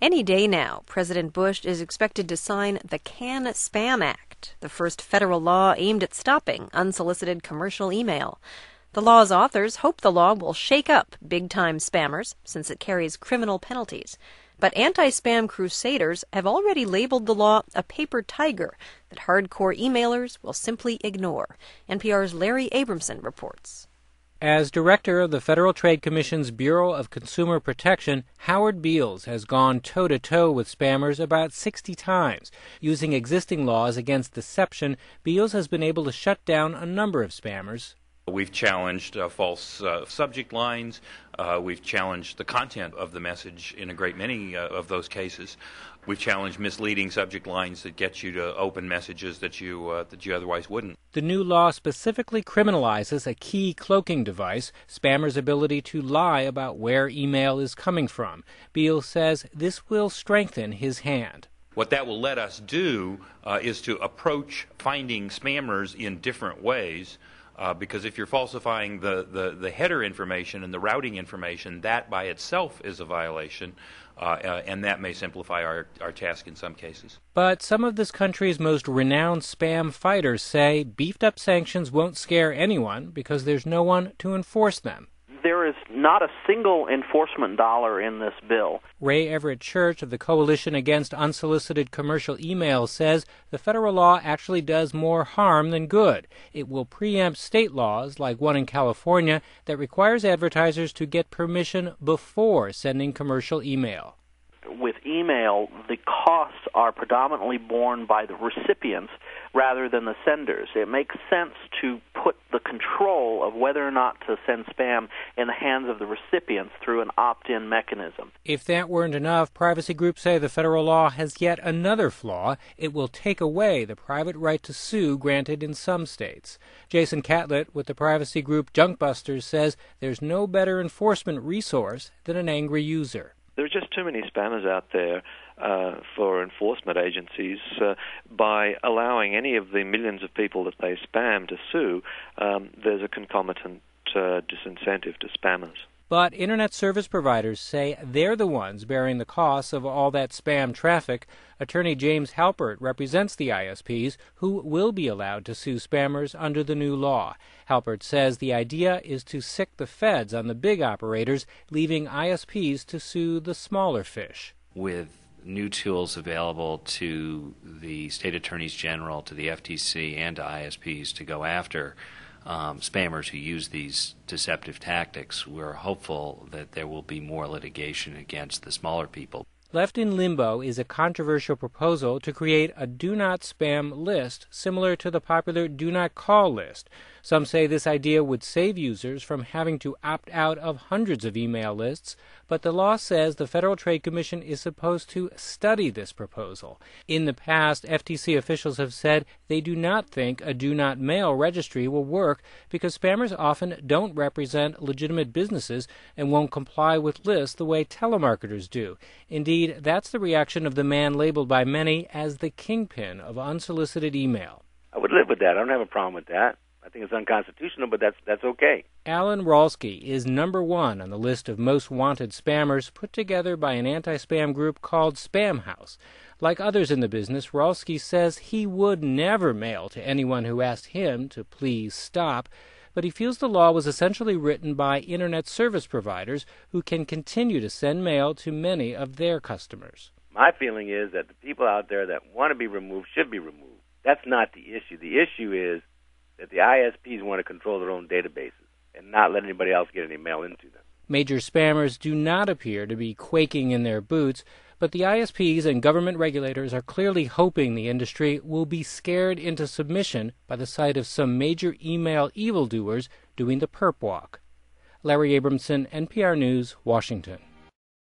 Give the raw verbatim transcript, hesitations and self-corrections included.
Any day now, President Bush is expected to sign the CAN Spam Act, the first federal law aimed at stopping unsolicited commercial email. The law's authors hope the law will shake up big-time spammers, since it carries criminal penalties. But anti-spam crusaders have already labeled the law a paper tiger that hardcore emailers will simply ignore. N P R's Larry Abramson reports. As director of the Federal Trade Commission's Bureau of Consumer Protection, Howard Beals has gone toe-to-toe with spammers about sixty times. Using existing laws against deception, Beals has been able to shut down a number of spammers. We've challenged uh, false uh, subject lines. Uh, we've challenged the content of the message in a great many uh, of those cases. We've challenged misleading subject lines that get you to open messages that you uh, that you otherwise wouldn't. The new law specifically criminalizes a key cloaking device, spammers' ability to lie about where email is coming from. Beals says this will strengthen his hand. What that will let us do uh, is to approach finding spammers in different ways. Uh, because if you're falsifying the, the, the header information and the routing information, that by itself is a violation, uh, uh, and that may simplify our, our task in some cases. But some of this country's most renowned spam fighters say beefed-up sanctions won't scare anyone because there's no one to enforce them. There is not a single enforcement dollar in this bill. Ray Everett Church of the Coalition Against Unsolicited Commercial Email says the federal law actually does more harm than good. It will preempt state laws, like one in California, that requires advertisers to get permission before sending commercial email. With email, the costs are predominantly borne by the recipients rather than the senders. It makes sense to put the control of whether or not to send spam in the hands of the recipients through an opt-in mechanism. If that weren't enough, privacy groups say the federal law has yet another flaw. It will take away the private right to sue granted in some states. Jason Catlett with the privacy group Junkbusters says there's no better enforcement resource than an angry user. There are just too many spammers out there uh, for enforcement agencies. Uh, by allowing any of the millions of people that they spam to sue, um, there's a concomitant uh, disincentive to spammers. But Internet service providers say they're the ones bearing the costs of all that spam traffic. Attorney James Halpert represents the I S Ps who will be allowed to sue spammers under the new law. Halpert says the idea is to sick the feds on the big operators, leaving I S Ps to sue the smaller fish. With new tools available to the state attorneys general, to the F T C, and to I S Ps to go after Um, spammers who use these deceptive tactics, we're hopeful that there will be more litigation against the smaller people. Left in limbo is a controversial proposal to create a do not spam list similar to the popular do not call list. Some say this idea would save users from having to opt out of hundreds of email lists, but the law says the Federal Trade Commission is supposed to study this proposal. In the past, F T C officials have said they do not think a do not mail registry will work because spammers often don't represent legitimate businesses and won't comply with lists the way telemarketers do. Indeed, that's the reaction of the man labeled by many as the kingpin of unsolicited email. I would live with that. I don't have a problem with that. I think it's unconstitutional, but that's that's okay. Alan Rolsky is number one on the list of most wanted spammers put together by an anti-spam group called Spam House. Like others in the business, Rolsky says he would never mail to anyone who asked him to please stop, but he feels the law was essentially written by Internet service providers who can continue to send mail to many of their customers. My feeling is that the people out there that want to be removed should be removed. That's not the issue. The issue is that the I S Ps want to control their own databases and not let anybody else get any mail into them. Major spammers do not appear to be quaking in their boots, but the I S Ps and government regulators are clearly hoping the industry will be scared into submission by the sight of some major email evildoers doing the perp walk. Larry Abramson, N P R News, Washington.